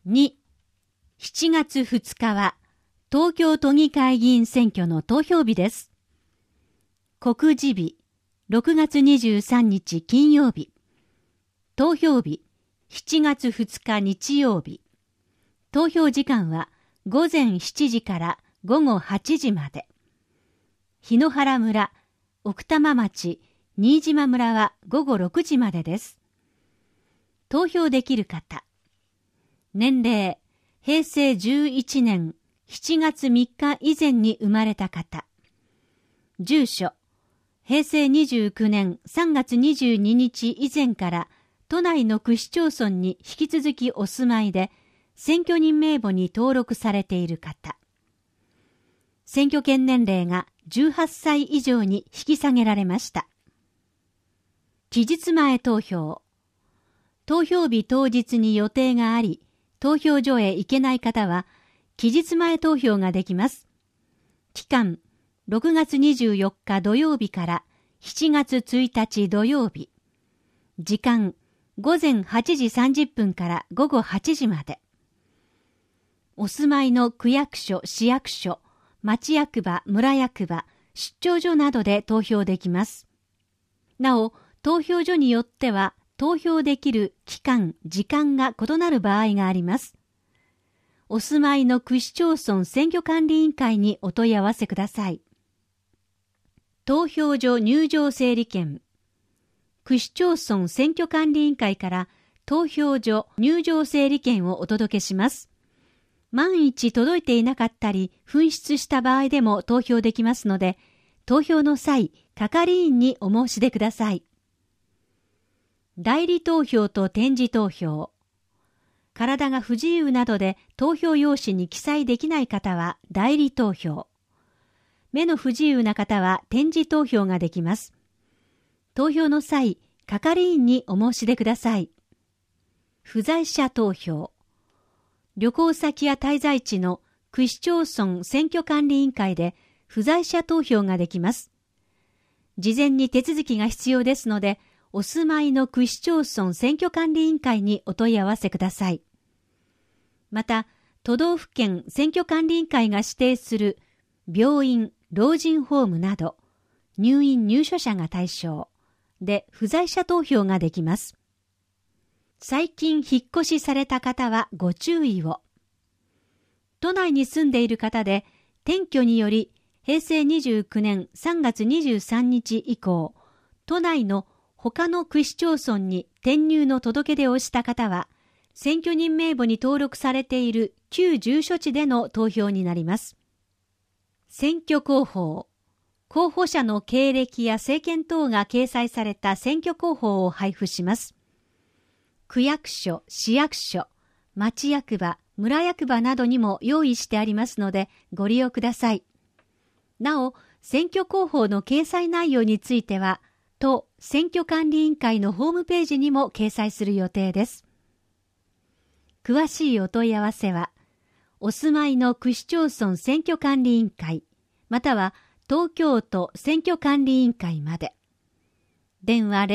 2、7月2日は東京都議会議員選挙の投票日です。告示日、6月23日金曜日。投票日、7月2日日曜日。投票時間は午前7時から午後8時まで。檜原村、奥多摩町、新島村は午後6時までです。投票できる方。年齢、平成11年7月3日以前に生まれた方。住所、平成29年3月22日以前から都内の区市町村に引き続きお住まいで、選挙人名簿に登録されている方。選挙権年齢が18歳以上に引き下げられました。期日前投票。投票日当日に予定があり、投票所へ行けない方は、期日前投票ができます。期間、6月24日土曜日から7月1日土曜日。時間、午前8時30分から午後8時まで。お住まいの区役所、市役所、町役場、村役場、出張所などで投票できます。なお、投票所によっては投票できる期間、時間が異なる場合があります。お住まいの区市町村選挙管理委員会にお問い合わせください。投票所入場整理券。区市町村選挙管理委員会から投票所入場整理券をお届けします。万一届いていなかったり紛失した場合でも投票できますので、投票の際、係員にお申し出ください。代理投票と点字投票。体が不自由などで投票用紙に記載できない方は代理投票。目の不自由な方は点字投票ができます。投票の際、係員にお申し出ください。不在者投票。旅行先や滞在地の区市町村選挙管理委員会で不在者投票ができます。事前に手続きが必要ですので、お住まいの区市町村選挙管理委員会にお問い合わせください。また、都道府県選挙管理委員会が指定する病院、老人ホームなど、入院入所者が対象で不在者投票ができます。最近引っ越しされた方はご注意を。都内に住んでいる方で、転居により平成29年3月23日以降、都内の他の区市町村に転入の届け出をした方は、選挙人名簿に登録されている旧住所地での投票になります。選挙公報。候補者の経歴や政見等が掲載された選挙公報を配布します。区役所、市役所、町役場、村役場などにも用意してありますのでご利用ください。なお、選挙公報の掲載内容については、都選挙管理委員会のホームページにも掲載する予定です。詳しいお問い合わせは、お住まいの区市町村選挙管理委員会、または東京都選挙管理委員会まで。電話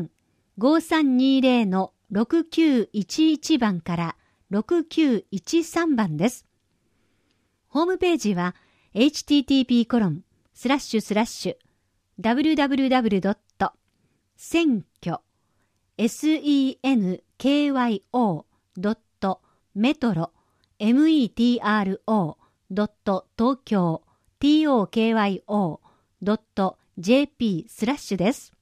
03-5320-6911番から6913番です。ホームページは http://www. 選挙 senkyou.metro.tokyo.jp/ です。